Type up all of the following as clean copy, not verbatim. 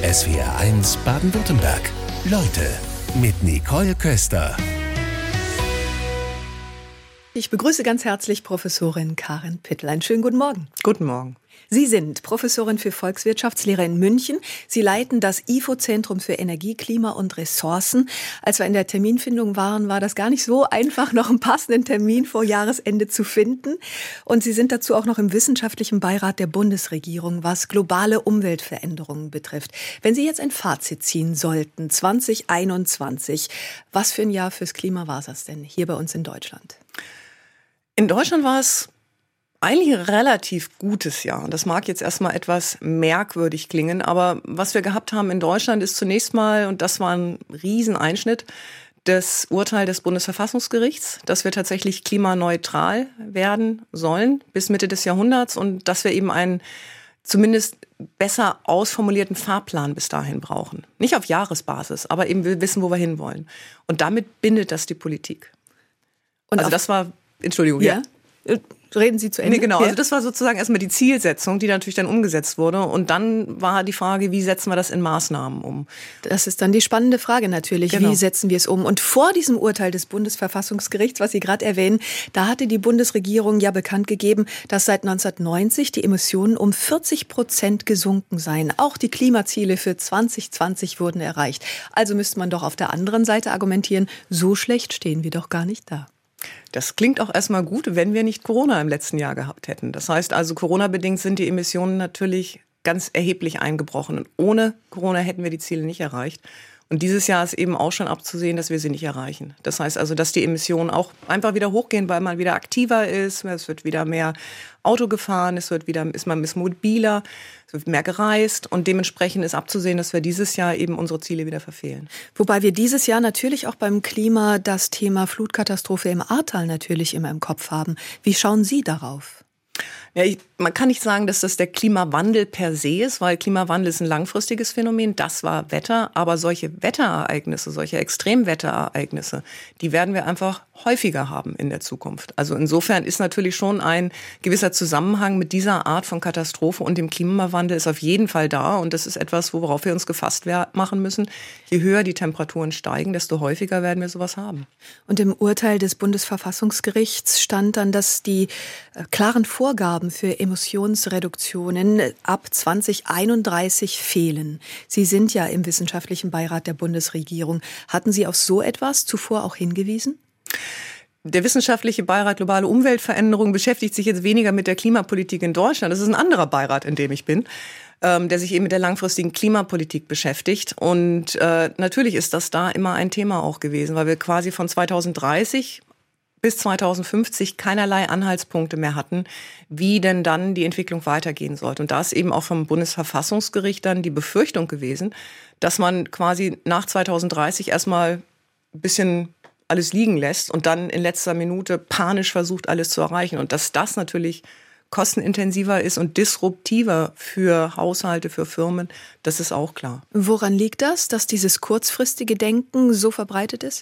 SWR1 Baden-Württemberg. Leute mit Nicole Köster. Ich begrüße ganz herzlich Professorin Karin Pittel. Einen schönen guten Morgen. Guten Morgen. Sie sind Professorin für Volkswirtschaftslehre in München. Sie leiten das IFO-Zentrum für Energie, Klima und Ressourcen. Als wir in der Terminfindung waren, war das gar nicht so einfach, noch einen passenden Termin vor Jahresende zu finden. Und Sie sind dazu auch noch im wissenschaftlichen Beirat der Bundesregierung, was globale Umweltveränderungen betrifft. Wenn Sie jetzt ein Fazit ziehen sollten, 2021, was für ein Jahr fürs Klima war das denn hier bei uns in Deutschland? In Deutschland war es eigentlich ein relativ gutes Jahr. Und das mag jetzt erstmal etwas merkwürdig klingen, aber was wir gehabt haben in Deutschland ist zunächst mal, und das war ein Rieseneinschnitt, das Urteil des Bundesverfassungsgerichts, dass wir tatsächlich klimaneutral werden sollen bis Mitte des Jahrhunderts und dass wir eben einen zumindest besser ausformulierten Fahrplan bis dahin brauchen. Nicht auf Jahresbasis, aber eben wir wissen, wo wir hinwollen. Und damit bindet das die Politik. Und also das war, Entschuldigung, ja. Reden Sie zu Ende? Nee, genau. Also das war sozusagen erstmal die Zielsetzung, die natürlich dann umgesetzt wurde. Und dann war die Frage, wie setzen wir das in Maßnahmen um? Das ist dann die spannende Frage natürlich. Genau. Wie setzen wir es um? Und vor diesem Urteil des Bundesverfassungsgerichts, was Sie gerade erwähnen, da hatte die Bundesregierung ja bekannt gegeben, dass seit 1990 die Emissionen um 40% gesunken seien. Auch die Klimaziele für 2020 wurden erreicht. Also müsste man doch auf der anderen Seite argumentieren, so schlecht stehen wir doch gar nicht da. Das klingt auch erstmal gut, wenn wir nicht Corona im letzten Jahr gehabt hätten. Das heißt also, Corona-bedingt sind die Emissionen natürlich ganz erheblich eingebrochen. Und ohne Corona hätten wir die Ziele nicht erreicht. Und dieses Jahr ist eben auch schon abzusehen, dass wir sie nicht erreichen. Das heißt also, dass die Emissionen auch einfach wieder hochgehen, weil man wieder aktiver ist. Es wird wieder mehr Auto gefahren, ist man mobiler, es wird mehr gereist. Und dementsprechend ist abzusehen, dass wir dieses Jahr eben unsere Ziele wieder verfehlen. Wobei wir dieses Jahr natürlich auch beim Klima das Thema Flutkatastrophe im Ahrtal natürlich immer im Kopf haben. Wie schauen Sie darauf? Ja, man kann nicht sagen, dass das der Klimawandel per se ist, weil Klimawandel ist ein langfristiges Phänomen. Das war Wetter, aber solche Wetterereignisse, solche Extremwetterereignisse, die werden wir einfach häufiger haben in der Zukunft. Also insofern ist natürlich schon ein gewisser Zusammenhang mit dieser Art von Katastrophe und dem Klimawandel ist auf jeden Fall da. Und das ist etwas, worauf wir uns gefasst machen müssen. Je höher die Temperaturen steigen, desto häufiger werden wir sowas haben. Und im Urteil des Bundesverfassungsgerichts stand dann, dass die klaren Vorgaben für Emissionsreduktionen ab 2031 fehlen. Sie sind ja im wissenschaftlichen Beirat der Bundesregierung. Hatten Sie auf so etwas zuvor auch hingewiesen? Der wissenschaftliche Beirat Globale Umweltveränderung beschäftigt sich jetzt weniger mit der Klimapolitik in Deutschland. Das ist ein anderer Beirat, in dem ich bin, der sich eben mit der langfristigen Klimapolitik beschäftigt. Und natürlich ist das da immer ein Thema auch gewesen, weil wir quasi von 2030 bis 2050 keinerlei Anhaltspunkte mehr hatten, wie denn dann die Entwicklung weitergehen sollte. Und da ist eben auch vom Bundesverfassungsgericht dann die Befürchtung gewesen, dass man quasi nach 2030 erstmal ein bisschen alles liegen lässt und dann in letzter Minute panisch versucht, alles zu erreichen. Und dass das natürlich kostenintensiver ist und disruptiver für Haushalte, für Firmen, das ist auch klar. Woran liegt das, dass dieses kurzfristige Denken so verbreitet ist?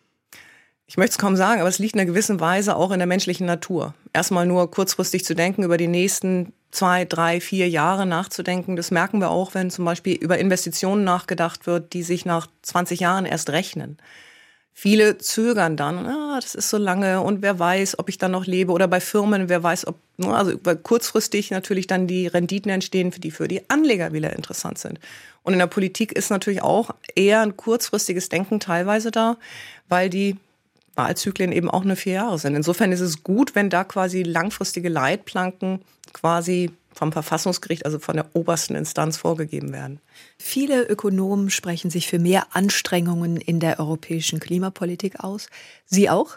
Ich möchte es kaum sagen, aber es liegt in einer gewissen Weise auch in der menschlichen Natur. Erstmal nur kurzfristig zu denken, über die nächsten 2, 3, 4 Jahre nachzudenken. Das merken wir auch, wenn zum Beispiel über Investitionen nachgedacht wird, die sich nach 20 Jahren erst rechnen. Viele zögern dann, das ist so lange und wer weiß, ob ich dann noch lebe. Oder bei Firmen, wer weiß, weil kurzfristig natürlich dann die Renditen entstehen, die für die Anleger wieder interessant sind. Und in der Politik ist natürlich auch eher ein kurzfristiges Denken teilweise da, weil die Wahlzyklen eben auch nur 4 Jahre sind. Insofern ist es gut, wenn da quasi langfristige Leitplanken quasi vom Verfassungsgericht, also von der obersten Instanz vorgegeben werden. Viele Ökonomen sprechen sich für mehr Anstrengungen in der europäischen Klimapolitik aus. Sie auch?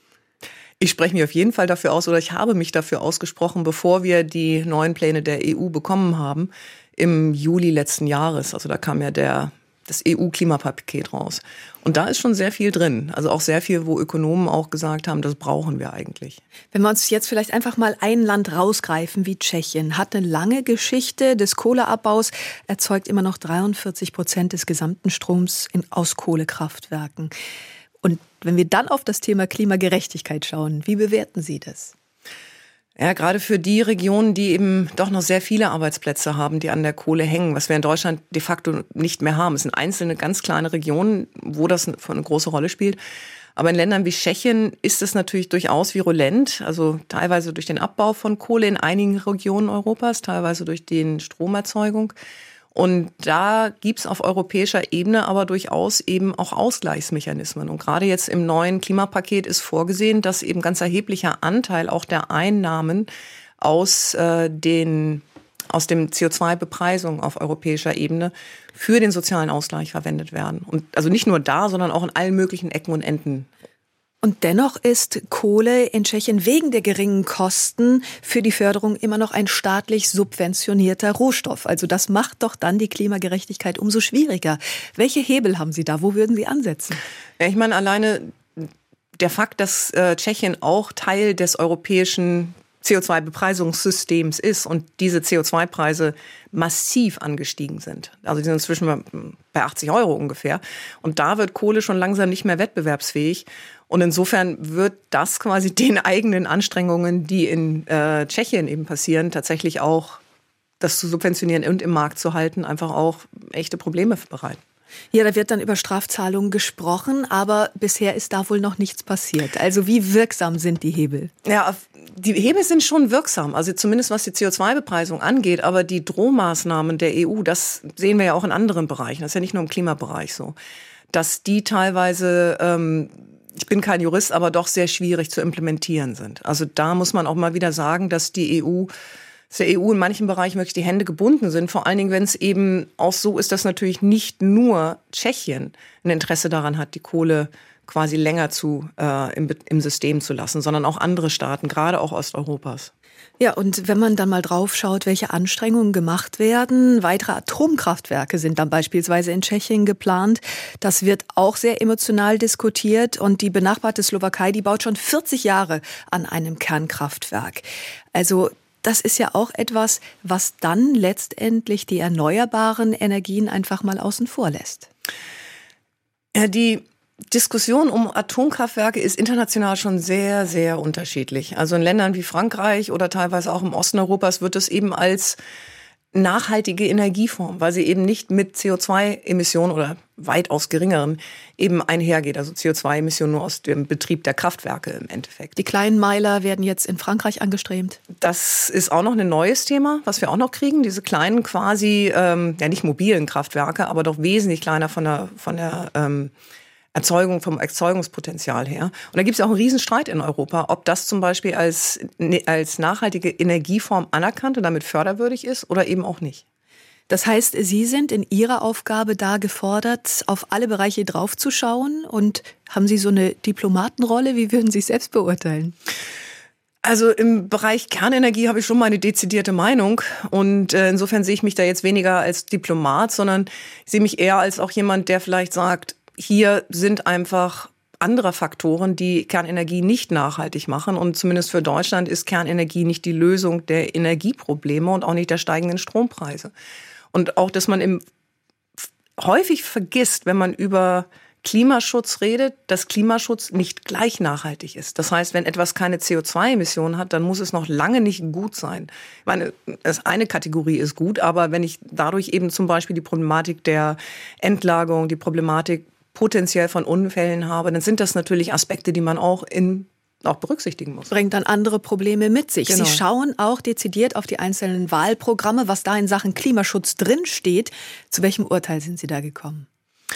Ich spreche mich auf jeden Fall dafür aus, oder ich habe mich dafür ausgesprochen, bevor wir die neuen Pläne der EU bekommen haben, im Juli letzten Jahres. Also da kam ja das EU-Klimapaket raus. Und da ist schon sehr viel drin. Also auch sehr viel, wo Ökonomen auch gesagt haben, das brauchen wir eigentlich. Wenn wir uns jetzt vielleicht einfach mal ein Land rausgreifen wie Tschechien, hat eine lange Geschichte des Kohleabbaus, erzeugt immer noch 43% des gesamten Stroms aus Kohlekraftwerken. Und wenn wir dann auf das Thema Klimagerechtigkeit schauen, wie bewerten Sie das? Ja, gerade für die Regionen, die eben doch noch sehr viele Arbeitsplätze haben, die an der Kohle hängen, was wir in Deutschland de facto nicht mehr haben. Es sind einzelne ganz kleine Regionen, wo das eine große Rolle spielt. Aber in Ländern wie Tschechien ist es natürlich durchaus virulent, also teilweise durch den Abbau von Kohle in einigen Regionen Europas, teilweise durch die Stromerzeugung. Und da gibt's auf europäischer Ebene aber durchaus eben auch Ausgleichsmechanismen. Und gerade jetzt im neuen Klimapaket ist vorgesehen, dass eben ganz erheblicher Anteil auch der Einnahmen aus dem CO2-Bepreisung auf europäischer Ebene für den sozialen Ausgleich verwendet werden. Und also nicht nur da, sondern auch in allen möglichen Ecken und Enden. Und dennoch ist Kohle in Tschechien wegen der geringen Kosten für die Förderung immer noch ein staatlich subventionierter Rohstoff. Also das macht doch dann die Klimagerechtigkeit umso schwieriger. Welche Hebel haben Sie da? Wo würden Sie ansetzen? Ja, ich meine, alleine der Fakt, dass Tschechien auch Teil des europäischen CO2-Bepreisungssystems ist und diese CO2-Preise massiv angestiegen sind. Also die sind inzwischen bei 80 € ungefähr. Und da wird Kohle schon langsam nicht mehr wettbewerbsfähig. Und insofern wird das quasi den eigenen Anstrengungen, die in Tschechien eben passieren, tatsächlich auch das zu subventionieren und im Markt zu halten, einfach auch echte Probleme bereiten. Ja, da wird dann über Strafzahlungen gesprochen, aber bisher ist da wohl noch nichts passiert. Also wie wirksam sind die Hebel? Ja, die Hebel sind schon wirksam, also zumindest was die CO2-Bepreisung angeht, aber die Drohmaßnahmen der EU, das sehen wir ja auch in anderen Bereichen, das ist ja nicht nur im Klimabereich so, dass die teilweise, ich bin kein Jurist, aber doch sehr schwierig zu implementieren sind. Also da muss man auch mal wieder sagen, dass der EU in manchen Bereichen wirklich die Hände gebunden sind. Vor allen Dingen, wenn es eben auch so ist, dass natürlich nicht nur Tschechien ein Interesse daran hat, die Kohle quasi länger im System zu lassen, sondern auch andere Staaten, gerade auch Osteuropas. Ja, und wenn man dann mal drauf schaut, welche Anstrengungen gemacht werden, weitere Atomkraftwerke sind dann beispielsweise in Tschechien geplant. Das wird auch sehr emotional diskutiert und die benachbarte Slowakei, die baut schon 40 Jahre an einem Kernkraftwerk. Also das ist ja auch etwas, was dann letztendlich die erneuerbaren Energien einfach mal außen vor lässt. Ja, die Diskussion um Atomkraftwerke ist international schon sehr, sehr unterschiedlich. Also in Ländern wie Frankreich oder teilweise auch im Osten Europas wird es eben als nachhaltige Energieform, weil sie eben nicht mit CO2-Emissionen oder weitaus geringeren eben einhergeht. Also CO2-Emissionen nur aus dem Betrieb der Kraftwerke im Endeffekt. Die kleinen Meiler werden jetzt in Frankreich angestrebt. Das ist auch noch ein neues Thema, was wir auch noch kriegen. Diese kleinen quasi, ja nicht mobilen Kraftwerke, aber doch wesentlich kleiner von der vom Erzeugungspotenzial her. Und da gibt es ja auch einen Riesenstreit in Europa, ob das zum Beispiel als nachhaltige Energieform anerkannt und damit förderwürdig ist oder eben auch nicht. Das heißt, Sie sind in Ihrer Aufgabe da gefordert, auf alle Bereiche draufzuschauen und haben Sie so eine Diplomatenrolle? Wie würden Sie es selbst beurteilen? Also im Bereich Kernenergie habe ich schon meine dezidierte Meinung und insofern sehe ich mich da jetzt weniger als Diplomat, sondern ich sehe mich eher als auch jemand, der vielleicht sagt, hier sind einfach andere Faktoren, die Kernenergie nicht nachhaltig machen. Und zumindest für Deutschland ist Kernenergie nicht die Lösung der Energieprobleme und auch nicht der steigenden Strompreise. Und auch, dass man häufig vergisst, wenn man über Klimaschutz redet, dass Klimaschutz nicht gleich nachhaltig ist. Das heißt, wenn etwas keine CO2-Emissionen hat, dann muss es noch lange nicht gut sein. Ich meine, eine Kategorie ist gut, aber wenn ich dadurch eben zum Beispiel die Problematik der Endlagerung, die Problematik potenziell von Unfällen habe, dann sind das natürlich Aspekte, die man auch berücksichtigen muss. Bringt dann andere Probleme mit sich. Genau. Sie schauen auch dezidiert auf die einzelnen Wahlprogramme, was da in Sachen Klimaschutz drinsteht. Zu welchem Urteil sind Sie da gekommen?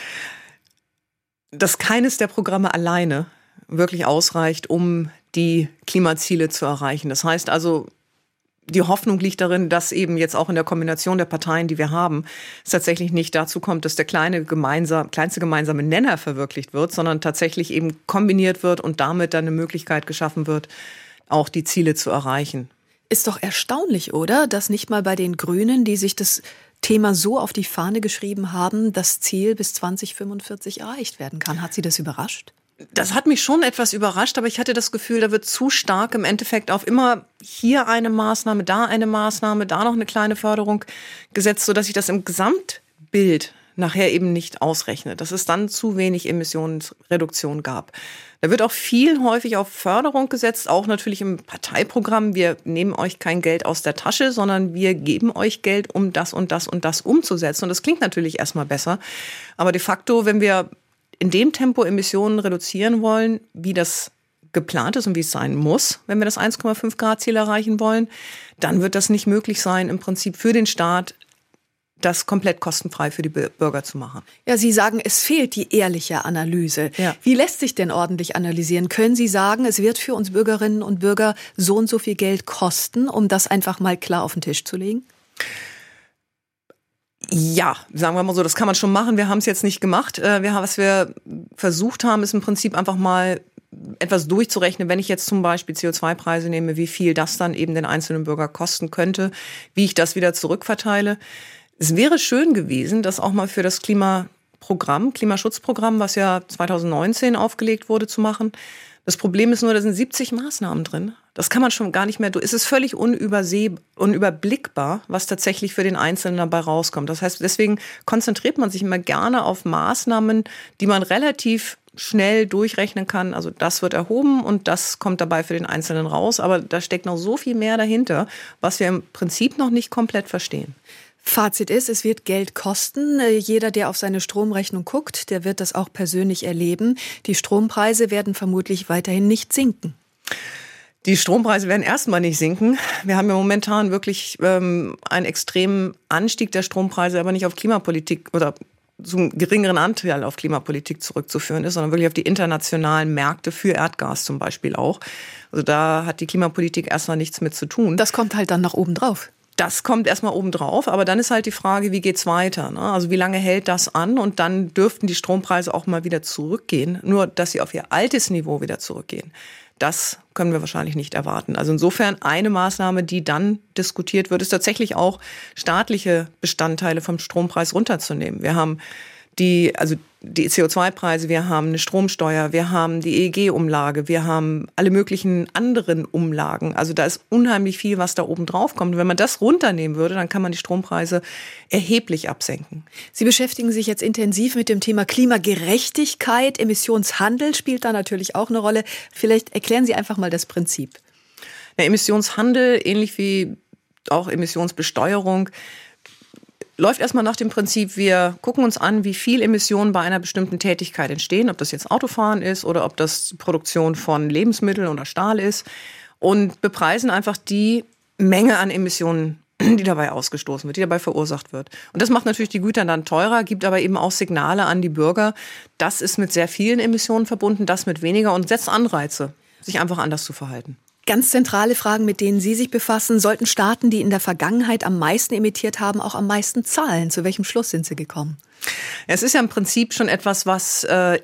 Dass keines der Programme alleine wirklich ausreicht, um die Klimaziele zu erreichen. Das heißt also, die Hoffnung liegt darin, dass eben jetzt auch in der Kombination der Parteien, die wir haben, es tatsächlich nicht dazu kommt, dass der kleinste gemeinsame Nenner verwirklicht wird, sondern tatsächlich eben kombiniert wird und damit dann eine Möglichkeit geschaffen wird, auch die Ziele zu erreichen. Ist doch erstaunlich, oder? Dass nicht mal bei den Grünen, die sich das Thema so auf die Fahne geschrieben haben, das Ziel bis 2045 erreicht werden kann. Hat Sie das überrascht? Das hat mich schon etwas überrascht, aber ich hatte das Gefühl, da wird zu stark im Endeffekt auf immer hier eine Maßnahme, da noch eine kleine Förderung gesetzt, sodass ich das im Gesamtbild nachher eben nicht ausrechnet, dass es dann zu wenig Emissionsreduktion gab. Da wird auch häufig auf Förderung gesetzt, auch natürlich im Parteiprogramm. Wir nehmen euch kein Geld aus der Tasche, sondern wir geben euch Geld, um das und das und das umzusetzen. Und das klingt natürlich erstmal besser. Aber de facto, wenn wir in dem Tempo Emissionen reduzieren wollen, wie das geplant ist und wie es sein muss, wenn wir das 1,5 Grad Ziel erreichen wollen, dann wird das nicht möglich sein, im Prinzip für den Staat das komplett kostenfrei für die Bürger zu machen. Ja, Sie sagen, es fehlt die ehrliche Analyse. Ja. Wie lässt sich denn ordentlich analysieren? Können Sie sagen, es wird für uns Bürgerinnen und Bürger so und so viel Geld kosten, um das einfach mal klar auf den Tisch zu legen? Ja, sagen wir mal so, das kann man schon machen. Wir haben es jetzt nicht gemacht. Was wir versucht haben, ist im Prinzip einfach mal etwas durchzurechnen, wenn ich jetzt zum Beispiel CO2-Preise nehme, wie viel das dann eben den einzelnen Bürger kosten könnte, wie ich das wieder zurückverteile. Es wäre schön gewesen, das auch mal für das Klimaschutzprogramm, was ja 2019 aufgelegt wurde, zu machen. Das Problem ist nur, da sind 70 Maßnahmen drin. Das kann man schon gar nicht mehr. Es ist völlig unüberblickbar, was tatsächlich für den Einzelnen dabei rauskommt. Das heißt, deswegen konzentriert man sich immer gerne auf Maßnahmen, die man relativ schnell durchrechnen kann. Also das wird erhoben und das kommt dabei für den Einzelnen raus. Aber da steckt noch so viel mehr dahinter, was wir im Prinzip noch nicht komplett verstehen. Fazit ist, es wird Geld kosten. Jeder, der auf seine Stromrechnung guckt, der wird das auch persönlich erleben. Die Strompreise werden vermutlich weiterhin nicht sinken. Die Strompreise werden erstmal nicht sinken. Wir haben ja momentan wirklich einen extremen Anstieg der Strompreise, aber nicht auf Klimapolitik oder zum geringeren Anteil auf Klimapolitik zurückzuführen ist, sondern wirklich auf die internationalen Märkte für Erdgas zum Beispiel auch. Also da hat die Klimapolitik erstmal nichts mit zu tun. Das kommt halt dann nach oben drauf. Das kommt erstmal oben drauf, aber dann ist halt die Frage, wie geht's weiter? Ne? Also wie lange hält das an? Und dann dürften die Strompreise auch mal wieder zurückgehen. Nur, dass sie auf ihr altes Niveau wieder zurückgehen, das können wir wahrscheinlich nicht erwarten. Also insofern eine Maßnahme, die dann diskutiert wird, ist tatsächlich auch staatliche Bestandteile vom Strompreis runterzunehmen. Wir haben die CO2-Preise, wir haben eine Stromsteuer, wir haben die EEG-Umlage, wir haben alle möglichen anderen Umlagen. Also da ist unheimlich viel, was da oben drauf kommt. Und wenn man das runternehmen würde, dann kann man die Strompreise erheblich absenken. Sie beschäftigen sich jetzt intensiv mit dem Thema Klimagerechtigkeit. Emissionshandel spielt da natürlich auch eine Rolle. Vielleicht erklären Sie einfach mal das Prinzip. Der Emissionshandel, ähnlich wie auch Emissionsbesteuerung, läuft erstmal nach dem Prinzip, wir gucken uns an, wie viel Emissionen bei einer bestimmten Tätigkeit entstehen, ob das jetzt Autofahren ist oder ob das Produktion von Lebensmitteln oder Stahl ist, und bepreisen einfach die Menge an Emissionen, die dabei ausgestoßen wird, die dabei verursacht wird. Und das macht natürlich die Güter dann teurer, gibt aber eben auch Signale an die Bürger, das ist mit sehr vielen Emissionen verbunden, das mit weniger, und setzt Anreize, sich einfach anders zu verhalten. Ganz zentrale Fragen, mit denen Sie sich befassen. Sollten Staaten, die in der Vergangenheit am meisten emittiert haben, auch am meisten zahlen? Zu welchem Schluss sind Sie gekommen? Es ist ja im Prinzip schon etwas, was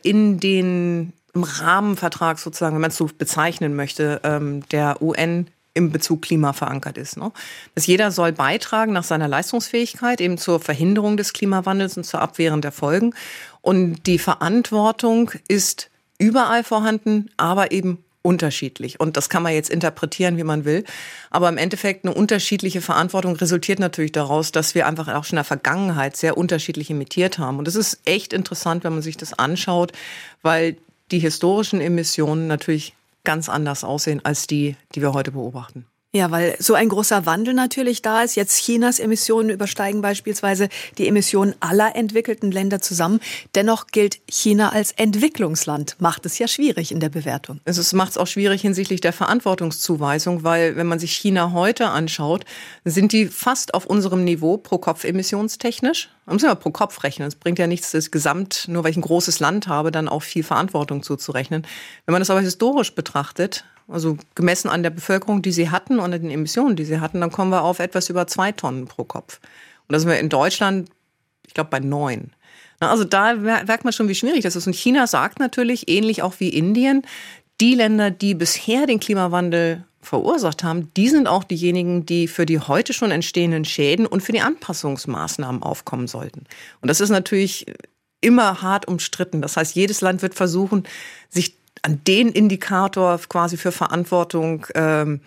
im Rahmenvertrag sozusagen, wenn man es so bezeichnen möchte, der UN im Bezug Klima verankert ist. Ne? Dass jeder soll beitragen nach seiner Leistungsfähigkeit eben zur Verhinderung des Klimawandels und zur Abwehrung der Folgen. Und die Verantwortung ist überall vorhanden, aber eben unterschiedlich. Und das kann man jetzt interpretieren, wie man will. Aber im Endeffekt eine unterschiedliche Verantwortung resultiert natürlich daraus, dass wir einfach auch schon in der Vergangenheit sehr unterschiedlich emittiert haben. Und das ist echt interessant, wenn man sich das anschaut, weil die historischen Emissionen natürlich ganz anders aussehen als die wir heute beobachten. Ja, weil so ein großer Wandel natürlich da ist. Jetzt Chinas Emissionen übersteigen beispielsweise die Emissionen aller entwickelten Länder zusammen. Dennoch gilt China als Entwicklungsland. Macht es ja schwierig in der Bewertung. Es macht es auch schwierig hinsichtlich der Verantwortungszuweisung, weil wenn man sich China heute anschaut, sind die fast auf unserem Niveau pro Kopf emissionstechnisch. Man muss ja pro Kopf rechnen. Es bringt ja nichts, das Gesamt, nur weil ich ein großes Land habe, dann auch viel Verantwortung zuzurechnen. Wenn man das aber historisch betrachtet, also gemessen an der Bevölkerung, die sie hatten und an den Emissionen, die sie hatten, dann kommen wir auf etwas über 2 Tonnen pro Kopf. Und da sind wir in Deutschland, ich glaube, bei 9. Also da merkt man schon, wie schwierig das ist. Und China sagt natürlich, ähnlich auch wie Indien, die Länder, die bisher den Klimawandel verursacht haben, die sind auch diejenigen, die für die heute schon entstehenden Schäden und für die Anpassungsmaßnahmen aufkommen sollten. Und das ist natürlich immer hart umstritten. Das heißt, jedes Land wird versuchen, sich an den Indikator quasi für Verantwortung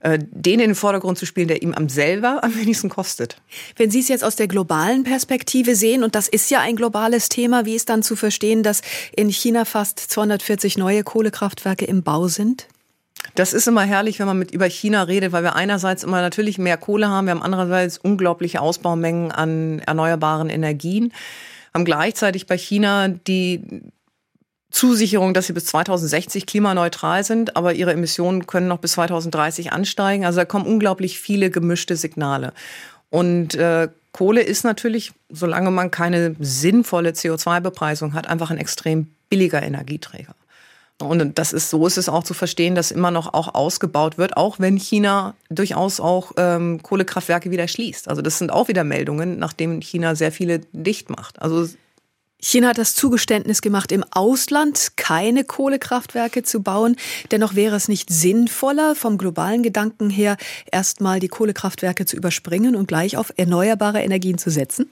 den in den Vordergrund zu spielen, der ihm am wenigsten kostet. Wenn Sie es jetzt aus der globalen Perspektive sehen, und das ist ja ein globales Thema, wie ist dann zu verstehen, dass in China fast 240 neue Kohlekraftwerke im Bau sind? Das ist immer herrlich, wenn man über China redet, weil wir einerseits immer natürlich mehr Kohle haben, wir haben andererseits unglaubliche Ausbaumengen an erneuerbaren Energien, haben gleichzeitig bei China die Zusicherung, dass sie bis 2060 klimaneutral sind, aber ihre Emissionen können noch bis 2030 ansteigen. Also da kommen unglaublich viele gemischte Signale. Und Kohle ist natürlich, solange man keine sinnvolle CO2-Bepreisung hat, einfach ein extrem billiger Energieträger. Und so ist es auch zu verstehen, dass immer noch auch ausgebaut wird, auch wenn China durchaus auch Kohlekraftwerke wieder schließt. Also das sind auch wieder Meldungen, nachdem China sehr viele dicht macht. Also China hat das Zugeständnis gemacht, im Ausland keine Kohlekraftwerke zu bauen. Dennoch wäre es nicht sinnvoller, vom globalen Gedanken her, erstmal die Kohlekraftwerke zu überspringen und gleich auf erneuerbare Energien zu setzen?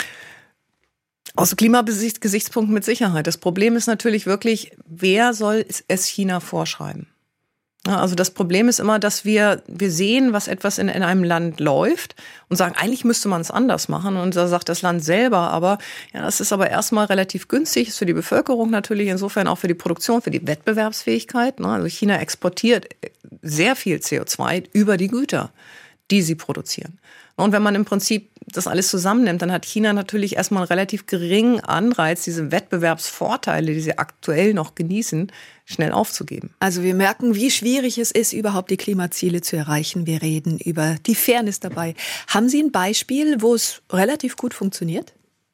Aus Klimagesichtspunkten mit Sicherheit. Das Problem ist natürlich wirklich, wer soll es China vorschreiben? Also das Problem ist immer, dass wir sehen, was etwas in einem Land läuft und sagen, eigentlich müsste man es anders machen. Und da sagt das Land selber, aber ja, das ist aber erstmal relativ günstig, ist für die Bevölkerung natürlich, insofern auch für die Produktion, für die Wettbewerbsfähigkeit. Also China exportiert sehr viel CO2 über die Güter, die sie produzieren. Und wenn man im Prinzip das alles zusammennimmt, dann hat China natürlich erstmal einen relativ geringen Anreiz, diese Wettbewerbsvorteile, die sie aktuell noch genießen, schnell aufzugeben. Also wir merken, wie schwierig es ist, überhaupt die Klimaziele zu erreichen. Wir reden über die Fairness dabei. Haben Sie ein Beispiel, wo es relativ gut funktioniert?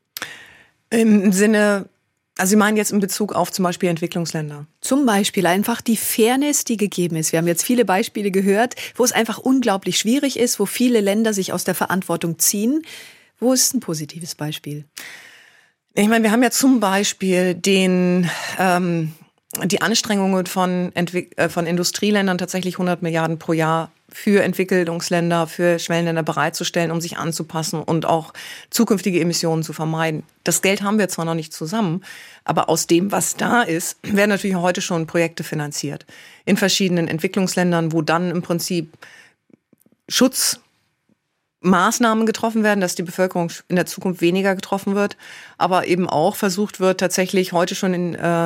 Im Sinne, also Sie meinen jetzt in Bezug auf zum Beispiel Entwicklungsländer? Zum Beispiel einfach die Fairness, die gegeben ist. Wir haben jetzt viele Beispiele gehört, wo es einfach unglaublich schwierig ist, wo viele Länder sich aus der Verantwortung ziehen. Wo ist ein positives Beispiel? Ich meine, wir haben ja zum Beispiel die Anstrengungen von Industrieländern, tatsächlich 100 Milliarden pro Jahr für Entwicklungsländer, für Schwellenländer bereitzustellen, um sich anzupassen und auch zukünftige Emissionen zu vermeiden. Das Geld haben wir zwar noch nicht zusammen, aber aus dem, was da ist, werden natürlich heute schon Projekte finanziert. In verschiedenen Entwicklungsländern, wo dann im Prinzip Schutzmaßnahmen getroffen werden, dass die Bevölkerung in der Zukunft weniger getroffen wird, aber eben auch versucht wird, tatsächlich heute schon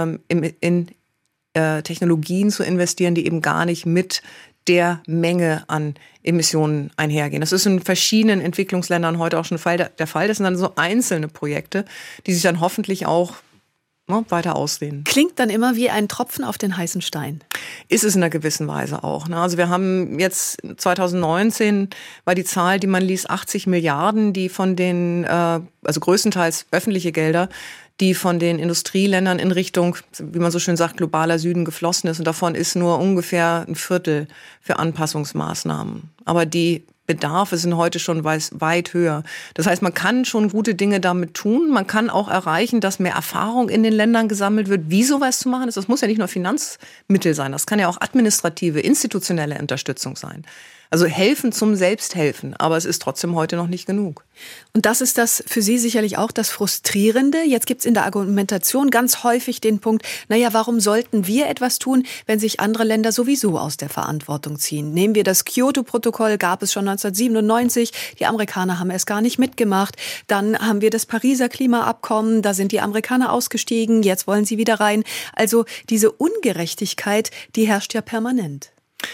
in Technologien zu investieren, die eben gar nicht mit der Menge an Emissionen einhergehen. Das ist in verschiedenen Entwicklungsländern heute auch schon der Fall. Das sind dann so einzelne Projekte, die sich dann hoffentlich auch weiter ausdehnen. Klingt dann immer wie ein Tropfen auf den heißen Stein. Ist es in einer gewissen Weise auch. Also wir haben jetzt 2019 war die Zahl, die man ließ, 80 Milliarden, die von den, also größtenteils öffentliche Gelder, die von den Industrieländern in Richtung, wie man so schön sagt, globaler Süden geflossen ist. Und davon ist nur ungefähr ein Viertel für Anpassungsmaßnahmen. Aber die Bedarfe sind heute schon weit höher. Das heißt, man kann schon gute Dinge damit tun. Man kann auch erreichen, dass mehr Erfahrung in den Ländern gesammelt wird, wie sowas zu machen ist. Das muss ja nicht nur Finanzmittel sein. Das kann ja auch administrative, institutionelle Unterstützung sein. Also helfen zum Selbsthelfen, aber es ist trotzdem heute noch nicht genug. Und das ist das für Sie sicherlich auch das Frustrierende. Jetzt gibt es in der Argumentation ganz häufig den Punkt, warum sollten wir etwas tun, wenn sich andere Länder sowieso aus der Verantwortung ziehen? Nehmen wir das Kyoto-Protokoll, gab es schon 1997, die Amerikaner haben es gar nicht mitgemacht. Dann haben wir das Pariser Klimaabkommen, da sind die Amerikaner ausgestiegen, jetzt wollen sie wieder rein. Also diese Ungerechtigkeit, die herrscht ja permanent.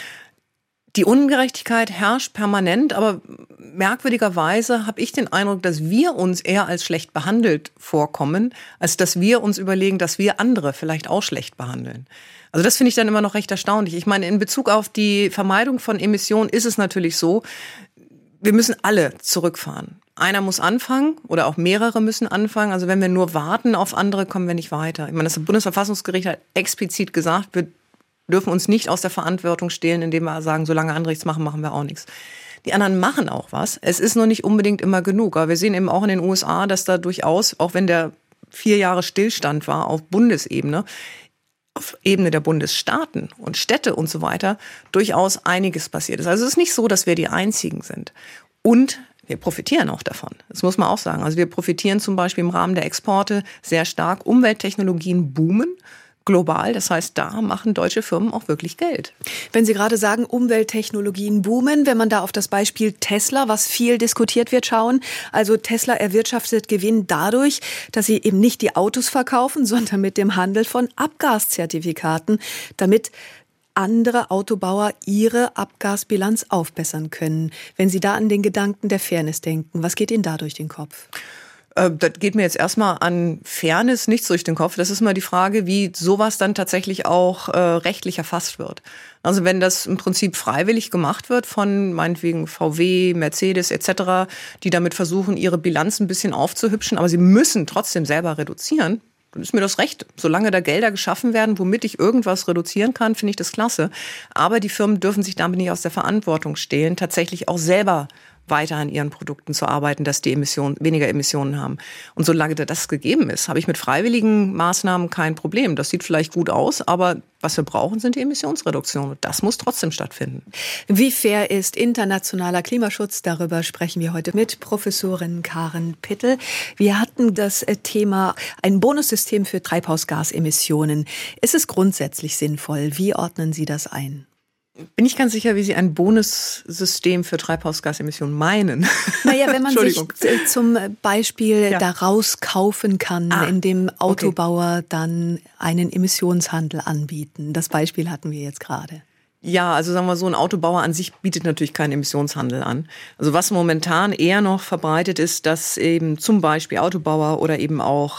Die Ungerechtigkeit herrscht permanent, aber merkwürdigerweise habe ich den Eindruck, dass wir uns eher als schlecht behandelt vorkommen, als dass wir uns überlegen, dass wir andere vielleicht auch schlecht behandeln. Also das finde ich dann immer noch recht erstaunlich. Ich meine, in Bezug auf die Vermeidung von Emissionen ist es natürlich so, wir müssen alle zurückfahren. Einer muss anfangen oder auch mehrere müssen anfangen. Also wenn wir nur warten auf andere, kommen wir nicht weiter. Ich meine, das Bundesverfassungsgericht hat explizit gesagt, wir dürfen uns nicht aus der Verantwortung stehlen, indem wir sagen, solange andere nichts machen, machen wir auch nichts. Die anderen machen auch was. Es ist nur nicht unbedingt immer genug. Aber wir sehen eben auch in den USA, dass da durchaus, auch wenn der 4 Jahre Stillstand war auf Bundesebene, auf Ebene der Bundesstaaten und Städte und so weiter, durchaus einiges passiert ist. Also es ist nicht so, dass wir die Einzigen sind. Und wir profitieren auch davon. Das muss man auch sagen. Also wir profitieren zum Beispiel im Rahmen der Exporte sehr stark. Umwelttechnologien boomen. global. Das heißt, da machen deutsche Firmen auch wirklich Geld. Wenn Sie gerade sagen, Umwelttechnologien boomen, wenn man da auf das Beispiel Tesla, was viel diskutiert wird, schauen. Also Tesla erwirtschaftet Gewinn dadurch, dass sie eben nicht die Autos verkaufen, sondern mit dem Handel von Abgaszertifikaten, damit andere Autobauer ihre Abgasbilanz aufbessern können. Wenn Sie da an den Gedanken der Fairness denken, was geht Ihnen da durch den Kopf? Das geht mir jetzt erstmal an Fairness nichts durch den Kopf. Das ist mal die Frage, wie sowas dann tatsächlich auch rechtlich erfasst wird. Also wenn das im Prinzip freiwillig gemacht wird von meinetwegen VW, Mercedes etc., die damit versuchen, ihre Bilanz ein bisschen aufzuhübschen, aber sie müssen trotzdem selber reduzieren, dann ist mir das recht. Solange da Gelder geschaffen werden, womit ich irgendwas reduzieren kann, finde ich das klasse. Aber die Firmen dürfen sich damit nicht aus der Verantwortung stehlen, tatsächlich auch selber weiter an ihren Produkten zu arbeiten, dass die weniger Emissionen haben. Und solange das gegeben ist, habe ich mit freiwilligen Maßnahmen kein Problem. Das sieht vielleicht gut aus, aber was wir brauchen, sind die Emissionsreduktionen. Und das muss trotzdem stattfinden. Wie fair ist internationaler Klimaschutz? Darüber sprechen wir heute mit Professorin Karen Pittel. Wir hatten das Thema ein Bonussystem für Treibhausgasemissionen. Ist es grundsätzlich sinnvoll? Wie ordnen Sie das ein? Bin ich ganz sicher, wie Sie ein Bonussystem für Treibhausgasemissionen meinen. Naja, wenn man sich zum Beispiel da rauskaufen kann, indem Autobauer dann einen Emissionshandel anbieten. Das Beispiel hatten wir jetzt gerade. Ja, also sagen wir so, ein Autobauer an sich bietet natürlich keinen Emissionshandel an. Also was momentan eher noch verbreitet ist, dass eben zum Beispiel Autobauer oder eben auch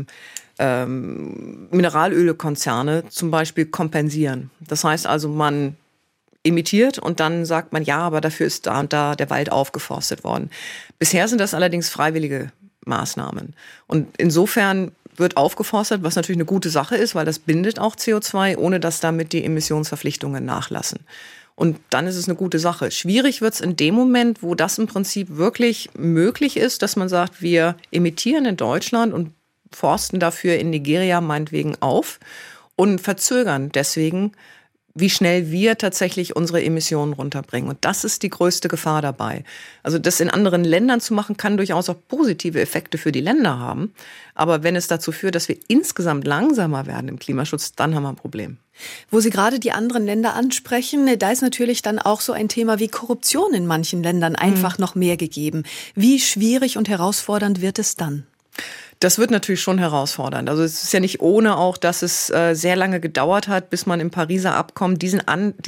Mineralölkonzerne zum Beispiel kompensieren. Das heißt also, man emittiert und dann sagt man, ja, aber dafür ist da und da der Wald aufgeforstet worden. Bisher sind das allerdings freiwillige Maßnahmen. Und insofern wird aufgeforstet, was natürlich eine gute Sache ist, weil das bindet auch CO2, ohne dass damit die Emissionsverpflichtungen nachlassen. Und dann ist es eine gute Sache. Schwierig wird es in dem Moment, wo das im Prinzip wirklich möglich ist, dass man sagt, wir emittieren in Deutschland und forsten dafür in Nigeria meinetwegen auf und verzögern deswegen, wie schnell wir tatsächlich unsere Emissionen runterbringen. Und das ist die größte Gefahr dabei. Also das in anderen Ländern zu machen, kann durchaus auch positive Effekte für die Länder haben. Aber wenn es dazu führt, dass wir insgesamt langsamer werden im Klimaschutz, dann haben wir ein Problem. Wo Sie gerade die anderen Länder ansprechen, da ist natürlich dann auch so ein Thema wie Korruption in manchen Ländern einfach noch mehr gegeben. Wie schwierig und herausfordernd wird es dann? Das wird natürlich schon herausfordernd. Also es ist ja nicht ohne auch, dass es sehr lange gedauert hat, bis man im Pariser Abkommen diesen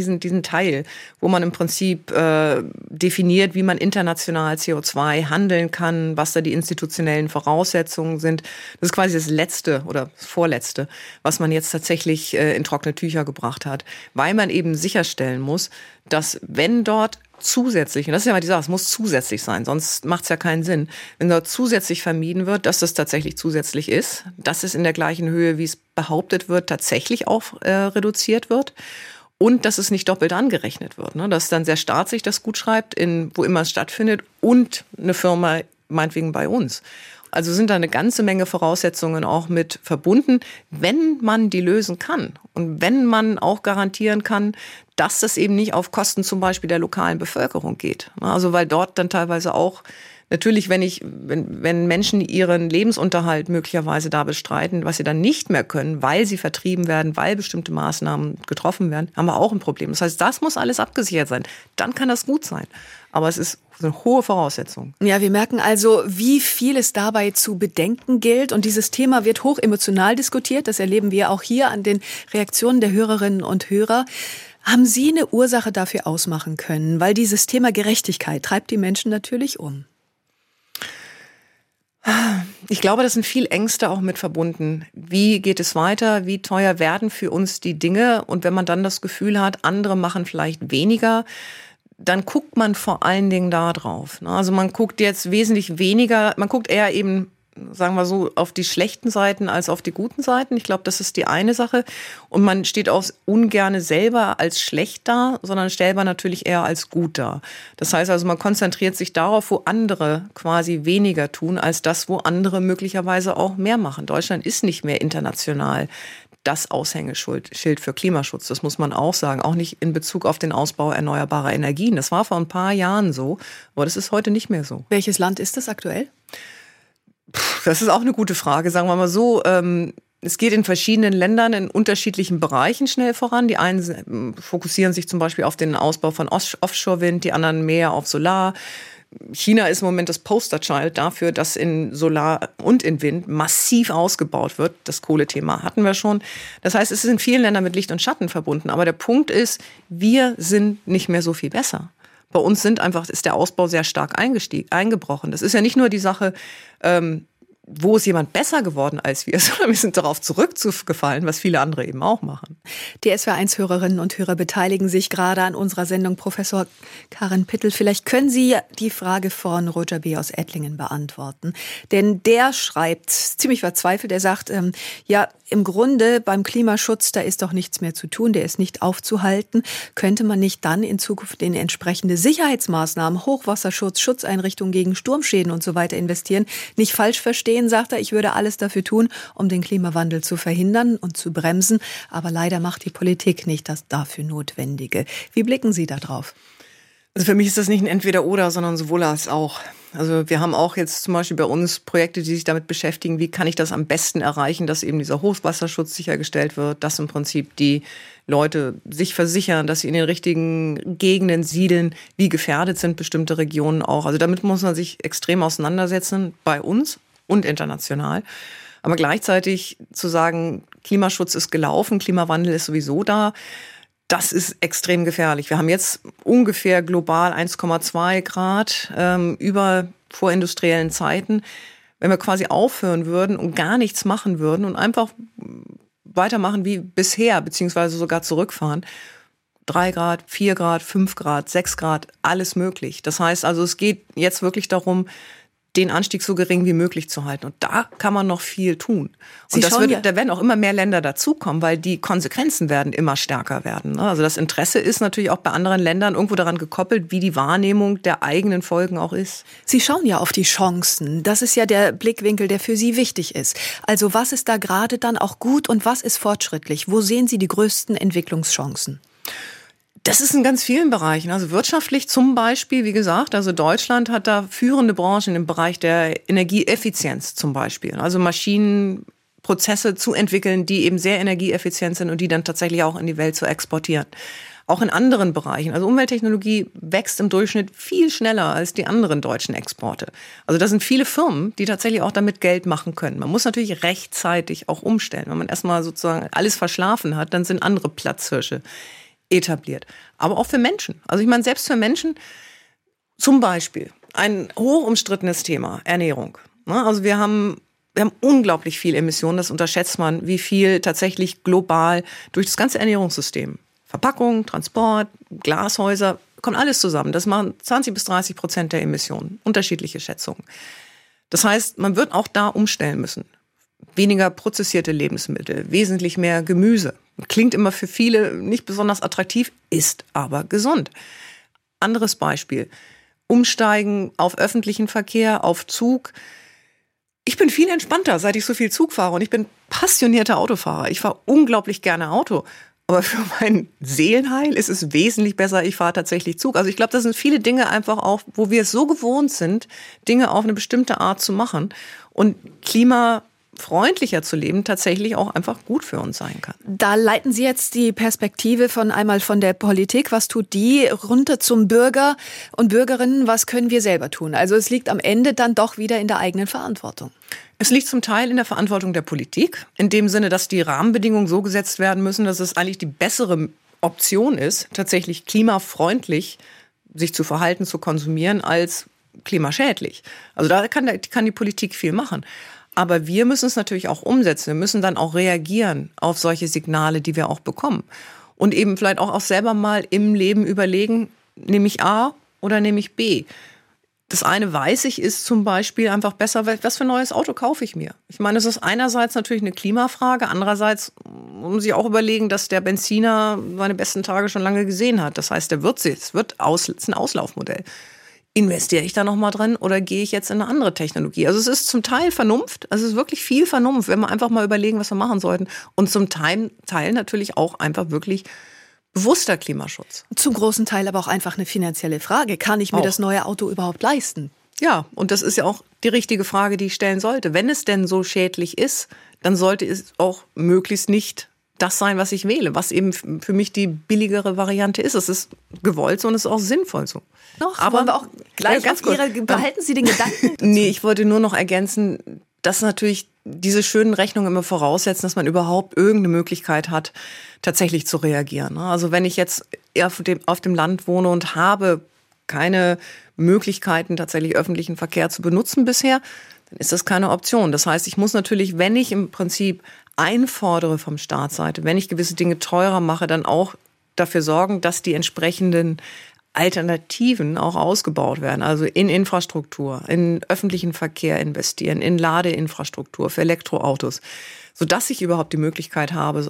Teil, wo man im Prinzip definiert, wie man international CO2 handeln kann, was da die institutionellen Voraussetzungen sind. Das ist quasi das Letzte oder das Vorletzte, was man jetzt tatsächlich in trockene Tücher gebracht hat, weil man eben sicherstellen muss, dass wenn dort zusätzlich, und das ist ja mal die Sache, es muss zusätzlich sein, sonst macht es ja keinen Sinn, wenn dort zusätzlich vermieden wird, dass das tatsächlich zusätzlich ist, dass es in der gleichen Höhe, wie es behauptet wird, tatsächlich auch reduziert wird und dass es nicht doppelt angerechnet wird, ne? Dass dann der Staat sich das gut schreibt, wo immer es stattfindet und eine Firma meinetwegen bei uns. Also sind da eine ganze Menge Voraussetzungen auch mit verbunden, wenn man die lösen kann und wenn man auch garantieren kann, dass das eben nicht auf Kosten zum Beispiel der lokalen Bevölkerung geht. Also weil dort dann teilweise auch, natürlich, wenn Menschen ihren Lebensunterhalt möglicherweise da bestreiten, was sie dann nicht mehr können, weil sie vertrieben werden, weil bestimmte Maßnahmen getroffen werden, haben wir auch ein Problem. Das heißt, das muss alles abgesichert sein. Dann kann das gut sein. Aber es ist eine hohe Voraussetzung. Ja, wir merken also, wie viel es dabei zu bedenken gilt. Und dieses Thema wird hoch emotional diskutiert. Das erleben wir auch hier an den Reaktionen der Hörerinnen und Hörer. Haben Sie eine Ursache dafür ausmachen können? Weil dieses Thema Gerechtigkeit treibt die Menschen natürlich um. Ich glaube, da sind viel Ängste auch mit verbunden. Wie geht es weiter? Wie teuer werden für uns die Dinge? Und wenn man dann das Gefühl hat, andere machen vielleicht weniger, dann guckt man vor allen Dingen da drauf. Also man guckt jetzt wesentlich weniger, man guckt eher eben, sagen wir so, auf die schlechten Seiten als auf die guten Seiten. Ich glaube, das ist die eine Sache. Und man steht auch ungerne selber als schlecht da, sondern selber natürlich eher als gut da. Das heißt also, man konzentriert sich darauf, wo andere quasi weniger tun, als das, wo andere möglicherweise auch mehr machen. Deutschland ist nicht mehr international das Aushängeschild für Klimaschutz. Das muss man auch sagen. Auch nicht in Bezug auf den Ausbau erneuerbarer Energien. Das war vor ein paar Jahren so, aber das ist heute nicht mehr so. Welches Land ist das aktuell? Das ist auch eine gute Frage. Sagen wir mal so, Es geht in verschiedenen Ländern in unterschiedlichen Bereichen schnell voran. Die einen fokussieren sich zum Beispiel auf den Ausbau von Offshore-Wind, die anderen mehr auf Solar. China ist im Moment das Posterchild dafür, dass in Solar und in Wind massiv ausgebaut wird. Das Kohlethema hatten wir schon. Das heißt, es ist in vielen Ländern mit Licht und Schatten verbunden. Aber der Punkt ist, wir sind nicht mehr so viel besser. Bei uns ist der Ausbau sehr stark eingebrochen. Das ist ja nicht nur die Sache, wo ist jemand besser geworden als wir, sondern wir sind darauf zurückgefallen, was viele andere eben auch machen. Die SWR1-Hörerinnen und Hörer beteiligen sich gerade an unserer Sendung. Professor Karin Pittel, vielleicht können Sie die Frage von Roger B. aus Ettlingen beantworten. Denn der schreibt ziemlich verzweifelt, er sagt, ja, im Grunde beim Klimaschutz, da ist doch nichts mehr zu tun, der ist nicht aufzuhalten. Könnte man nicht dann in Zukunft in entsprechende Sicherheitsmaßnahmen, Hochwasserschutz, Schutzeinrichtungen gegen Sturmschäden und so weiter investieren? Nicht falsch verstehen, sagt er, ich würde alles dafür tun, um den Klimawandel zu verhindern und zu bremsen. Aber leider macht die Politik nicht das dafür Notwendige. Wie blicken Sie da drauf? Also für mich ist das nicht ein Entweder-Oder, sondern sowohl als auch. Also wir haben auch jetzt zum Beispiel bei uns Projekte, die sich damit beschäftigen, wie kann ich das am besten erreichen, dass eben dieser Hochwasserschutz sichergestellt wird, dass im Prinzip die Leute sich versichern, dass sie in den richtigen Gegenden siedeln, wie gefährdet sind bestimmte Regionen auch. Also damit muss man sich extrem auseinandersetzen bei uns und international. Aber gleichzeitig zu sagen, Klimaschutz ist gelaufen, Klimawandel ist sowieso da, das ist extrem gefährlich. Wir haben jetzt ungefähr global 1,2 Grad über vorindustriellen Zeiten. Wenn wir quasi aufhören würden und gar nichts machen würden und einfach weitermachen wie bisher, beziehungsweise sogar zurückfahren, 3 Grad, 4 Grad, 5 Grad, 6 Grad, alles möglich. Das heißt also, es geht jetzt wirklich darum, den Anstieg so gering wie möglich zu halten. Und da kann man noch viel tun. Und da werden auch immer mehr Länder dazukommen, weil die Konsequenzen werden immer stärker werden. Also das Interesse ist natürlich auch bei anderen Ländern irgendwo daran gekoppelt, wie die Wahrnehmung der eigenen Folgen auch ist. Sie schauen ja auf die Chancen. Das ist ja der Blickwinkel, der für Sie wichtig ist. Also was ist da gerade dann auch gut und was ist fortschrittlich? Wo sehen Sie die größten Entwicklungschancen? Das ist in ganz vielen Bereichen. Also wirtschaftlich zum Beispiel, wie gesagt, also Deutschland hat da führende Branchen im Bereich der Energieeffizienz zum Beispiel. Also Maschinenprozesse zu entwickeln, die eben sehr energieeffizient sind und die dann tatsächlich auch in die Welt zu exportieren. Auch in anderen Bereichen. Also Umwelttechnologie wächst im Durchschnitt viel schneller als die anderen deutschen Exporte. Also da sind viele Firmen, die tatsächlich auch damit Geld machen können. Man muss natürlich rechtzeitig auch umstellen. Wenn man erstmal sozusagen alles verschlafen hat, dann sind andere Platzhirsche etabliert. Aber auch für Menschen. Also ich meine, selbst für Menschen, zum Beispiel ein hoch umstrittenes Thema, Ernährung. Also wir haben unglaublich viel Emissionen, das unterschätzt man, wie viel tatsächlich global durch das ganze Ernährungssystem, Verpackung, Transport, Glashäuser, kommt alles zusammen. Das machen 20-30% der Emissionen, unterschiedliche Schätzungen. Das heißt, man wird auch da umstellen müssen. Weniger prozessierte Lebensmittel, wesentlich mehr Gemüse. Klingt immer für viele nicht besonders attraktiv, ist aber gesund. Anderes Beispiel. Umsteigen auf öffentlichen Verkehr, auf Zug. Ich bin viel entspannter, seit ich so viel Zug fahre. Und ich bin passionierter Autofahrer. Ich fahre unglaublich gerne Auto. Aber für mein Seelenheil ist es wesentlich besser, ich fahre tatsächlich Zug. Also ich glaube, das sind viele Dinge einfach auch, wo wir es so gewohnt sind, Dinge auf eine bestimmte Art zu machen. Und klimafreundlicher zu leben tatsächlich auch einfach gut für uns sein kann. Da leiten Sie jetzt die Perspektive einmal von der Politik, was tut die, runter zum Bürger und Bürgerinnen, was können wir selber tun? Also es liegt am Ende dann doch wieder in der eigenen Verantwortung. Es liegt zum Teil in der Verantwortung der Politik, in dem Sinne, dass die Rahmenbedingungen so gesetzt werden müssen, dass es eigentlich die bessere Option ist, tatsächlich klimafreundlich sich zu verhalten, zu konsumieren, als klimaschädlich. Also da kann die Politik viel machen. Aber wir müssen es natürlich auch umsetzen. Wir müssen dann auch reagieren auf solche Signale, die wir auch bekommen. Und eben vielleicht auch selber mal im Leben überlegen, nehme ich A oder nehme ich B? Das eine weiß ich, ist zum Beispiel einfach besser, was für ein neues Auto kaufe ich mir? Ich meine, es ist einerseits natürlich eine Klimafrage, andererseits muss man sich auch überlegen, dass der Benziner seine besten Tage schon lange gesehen hat. Das heißt, es ist ein Auslaufmodell. Investiere ich da nochmal drin oder gehe ich jetzt in eine andere Technologie? Also es ist zum Teil Vernunft, also es ist wirklich viel Vernunft, wenn wir einfach mal überlegen, was wir machen sollten. Und zum Teil natürlich auch einfach wirklich bewusster Klimaschutz. Zum großen Teil aber auch einfach eine finanzielle Frage. Kann ich mir das neue Auto überhaupt leisten? Ja, und das ist ja auch die richtige Frage, die ich stellen sollte. Wenn es denn so schädlich ist, dann sollte es auch möglichst nicht das sein, was ich wähle, was eben für mich die billigere Variante ist. Es ist gewollt so und es ist auch sinnvoll so. Noch, aber wollen wir auch gleich ganz auf Ihre, behalten Sie den Gedanken? Nee, ich wollte nur noch ergänzen, dass natürlich diese schönen Rechnungen immer voraussetzen, dass man überhaupt irgendeine Möglichkeit hat, tatsächlich zu reagieren. Also wenn ich jetzt auf dem Land wohne und habe keine Möglichkeiten, tatsächlich öffentlichen Verkehr zu benutzen bisher, dann ist das keine Option. Das heißt, ich muss natürlich, wenn ich im Prinzip einfordere vom Staatsseite, wenn ich gewisse Dinge teurer mache, dann auch dafür sorgen, dass die entsprechenden Alternativen auch ausgebaut werden. Also in Infrastruktur, in öffentlichen Verkehr investieren, in Ladeinfrastruktur für Elektroautos, sodass ich überhaupt die Möglichkeit habe,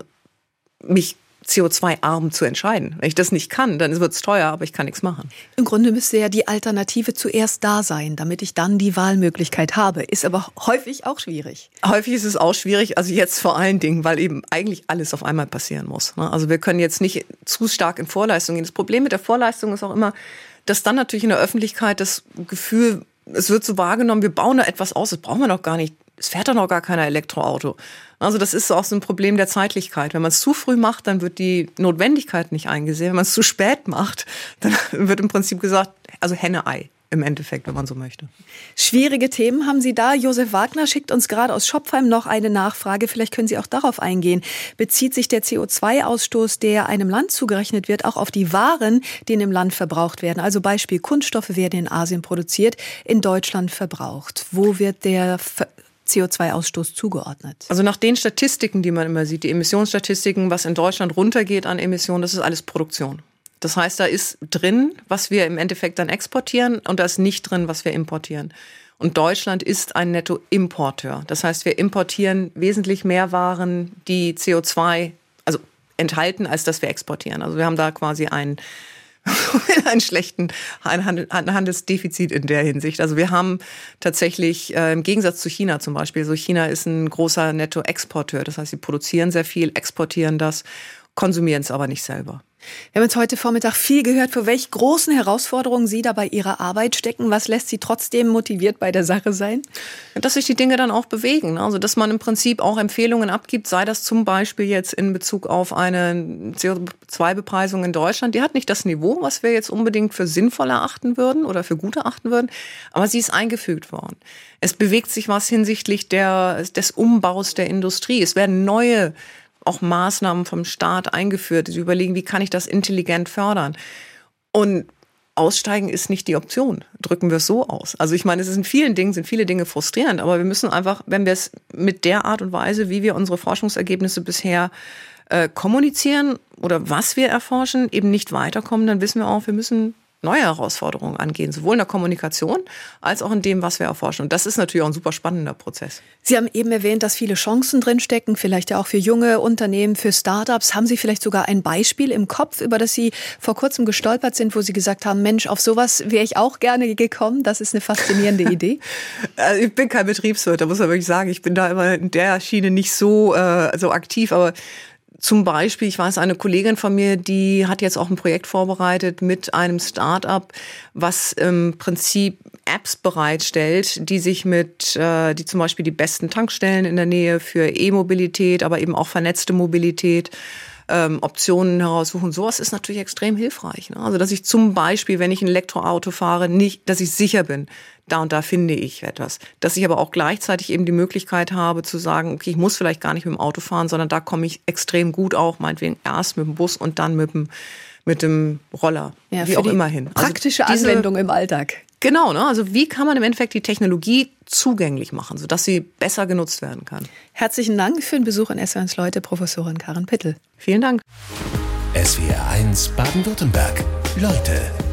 mich CO2-arm zu entscheiden. Wenn ich das nicht kann, dann wird es teuer, aber ich kann nichts machen. Im Grunde müsste ja die Alternative zuerst da sein, damit ich dann die Wahlmöglichkeit habe. Ist aber häufig auch schwierig. Häufig ist es auch schwierig, also jetzt vor allen Dingen, weil eben eigentlich alles auf einmal passieren muss. Also wir können jetzt nicht zu stark in Vorleistung gehen. Das Problem mit der Vorleistung ist auch immer, dass dann natürlich in der Öffentlichkeit das Gefühl, es wird so wahrgenommen, wir bauen da etwas aus, das brauchen wir noch gar nicht. Es fährt doch noch gar kein Elektroauto. Also das ist auch so ein Problem der Zeitlichkeit. Wenn man es zu früh macht, dann wird die Notwendigkeit nicht eingesehen. Wenn man es zu spät macht, dann wird im Prinzip gesagt, also Henne-Ei im Endeffekt, wenn man so möchte. Schwierige Themen haben Sie da. Josef Wagner schickt uns gerade aus Schopfheim noch eine Nachfrage. Vielleicht können Sie auch darauf eingehen. Bezieht sich der CO2-Ausstoß, der einem Land zugerechnet wird, auch auf die Waren, die in dem Land verbraucht werden? Also Beispiel, Kunststoffe werden in Asien produziert, in Deutschland verbraucht. Wo wird der CO2-Ausstoß zugeordnet? Also nach den Statistiken, die man immer sieht, die Emissionsstatistiken, was in Deutschland runtergeht an Emissionen, das ist alles Produktion. Das heißt, da ist drin, was wir im Endeffekt dann exportieren und da ist nicht drin, was wir importieren. Und Deutschland ist ein Nettoimporteur. Das heißt, wir importieren wesentlich mehr Waren, die CO2 enthalten, als dass wir exportieren. Also wir haben da quasi ein Handelsdefizit in der Hinsicht. Also wir haben tatsächlich im Gegensatz zu China zum Beispiel, so China ist ein großer Nettoexporteur. Das heißt, sie produzieren sehr viel, exportieren das, konsumieren es aber nicht selber. Wir haben jetzt heute Vormittag viel gehört, vor welch großen Herausforderungen Sie da bei Ihrer Arbeit stecken. Was lässt Sie trotzdem motiviert bei der Sache sein? Dass sich die Dinge dann auch bewegen. Also dass man im Prinzip auch Empfehlungen abgibt, sei das zum Beispiel jetzt in Bezug auf eine CO2-Bepreisung in Deutschland. Die hat nicht das Niveau, was wir jetzt unbedingt für sinnvoll erachten würden oder für gut erachten würden, aber sie ist eingefügt worden. Es bewegt sich was hinsichtlich des Umbaus der Industrie. Es werden neue auch Maßnahmen vom Staat eingeführt. Sie überlegen, wie kann ich das intelligent fördern? Und aussteigen ist nicht die Option. Drücken wir es so aus. Also ich meine, sind viele Dinge frustrierend, aber wir müssen einfach, wenn wir es mit der Art und Weise, wie wir unsere Forschungsergebnisse bisher kommunizieren oder was wir erforschen, eben nicht weiterkommen, dann wissen wir auch, wir müssen neue Herausforderungen angehen, sowohl in der Kommunikation als auch in dem, was wir erforschen. Und das ist natürlich auch ein super spannender Prozess. Sie haben eben erwähnt, dass viele Chancen drinstecken, vielleicht ja auch für junge Unternehmen, für Startups. Haben Sie vielleicht sogar ein Beispiel im Kopf, über das Sie vor kurzem gestolpert sind, wo Sie gesagt haben, Mensch, auf sowas wäre ich auch gerne gekommen. Das ist eine faszinierende Idee. Ich bin kein Betriebswirt, da muss man wirklich sagen, ich bin da immer in der Schiene nicht so aktiv, aber zum Beispiel, ich weiß, eine Kollegin von mir, die hat jetzt auch ein Projekt vorbereitet mit einem Start-up, was im Prinzip Apps bereitstellt, die die zum Beispiel die besten Tankstellen in der Nähe für E-Mobilität, aber eben auch vernetzte Mobilität, Optionen heraussuchen. Sowas ist natürlich extrem hilfreich. Ne? Also, dass ich zum Beispiel, wenn ich ein Elektroauto fahre, dass ich sicher bin, da und da finde ich etwas. Dass ich aber auch gleichzeitig eben die Möglichkeit habe zu sagen, okay, ich muss vielleicht gar nicht mit dem Auto fahren, sondern da komme ich extrem gut auch, meinetwegen erst mit dem Bus und dann mit dem Roller, ja, wie auch immer hin. Praktische Anwendung im Alltag. Genau, ne? Also wie kann man im Endeffekt die Technologie zugänglich machen, sodass sie besser genutzt werden kann. Herzlichen Dank für den Besuch in SWR1 Leute, Professorin Karin Pittel. Vielen Dank. SWR1 Baden-Württemberg. Leute.